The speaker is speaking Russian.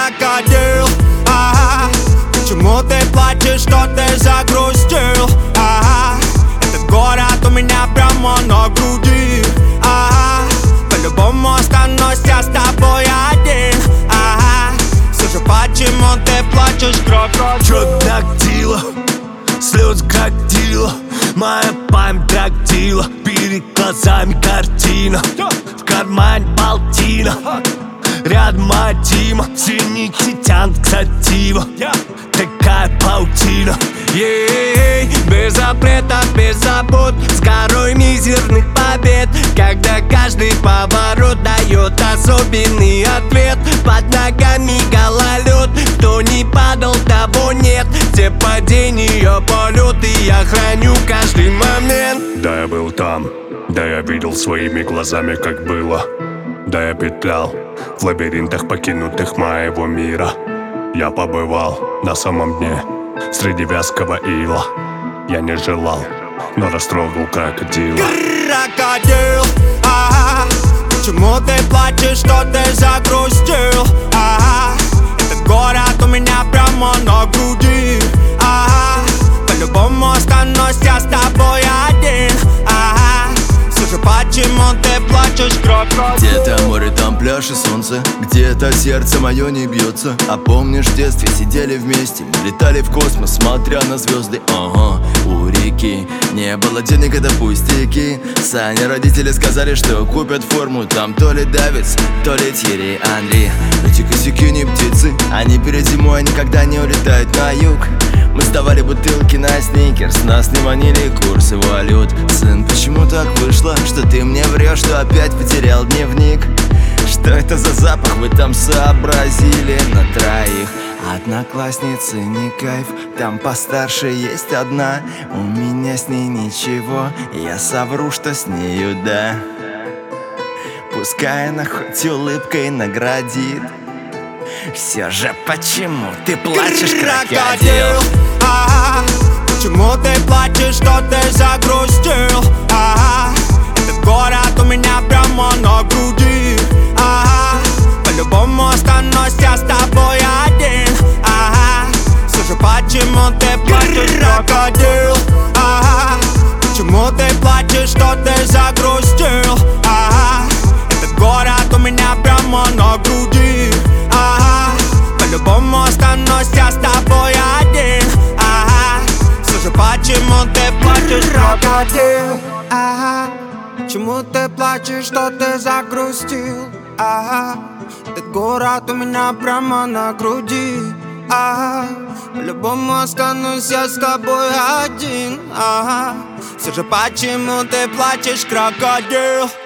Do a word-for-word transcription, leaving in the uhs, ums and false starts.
крокодил, ага. Почему ты плачешь, что ты загрустил, ага. Этот город у меня прямо на груди, ага. По-любому останусь я с тобой один, ага. Все же почему ты плачешь, крокодил? Чё дактила, слёз крокодила, моя память дактила, перед глазами картина, в кармане балтина, рядом моя Тима, синяки тянут к сатива, такая паутина. Ей, без запретов, без забот, с горой мизерных побед, когда каждый поворот дает особенный ответ. Под ногами гололед, кто не падал, того нет. Все падения, полеты, я храню каждый момент. Да, я был там, да, я видел своими глазами, как было. Да, я петлял в лабиринтах покинутых моего мира. Я побывал на самом дне, среди вязкого ила. Я не желал, но растрогал крокодила. Крокодил, ага. Почему ты плачешь, что ты загрустил, ага. Этот город у меня прямо на груди, ага. По-любому останусь я с тобой один, ага. Все же почему ты плачешь, крокодил? Где-то море, там пляж и солнце, где-то сердце мое не бьется. А помнишь, в детстве сидели вместе, летали в космос, смотря на звезды. Ага, у реки не было денег, это пустяки. Сани родители сказали, что купят форму. Там то ли Давидс, то ли Тьерри Анри. Эти косяки не птицы, они перед зимой никогда не улетают на юг. Мы сдавали бутылки на сникерс, нас не манили курсы валют. Сын, почему так вышло, что ты мне врешь, что опять потерял дневник? Что это за запах вы там сообразили на троих? Одноклассницы не кайф, там постарше есть одна. У меня с ней ничего, я совру, что с нею да. Пускай она хоть улыбкой наградит. Все же почему ты плачешь, крокодил? Ага. Почему ты плачешь, что ты загрустил, ага. Этот город у меня прямо на груди, ага. По-любому останусь я с тобой один, ага. Все же почему ты плачешь, крокодил, ага. Почему ты плачешь, что ты загрустил, ага. Этот город у меня прямо на груди, ага. По-любому останусь я с тобой один, ага. Все же почему ты плачешь, крокодил, ага. Почему ты плачешь, что ты загрустил, ага. Этот город у меня прямо на груди, ага. По-любому останусь я с тобой один, ага. Все же почему ты плачешь, крокодил?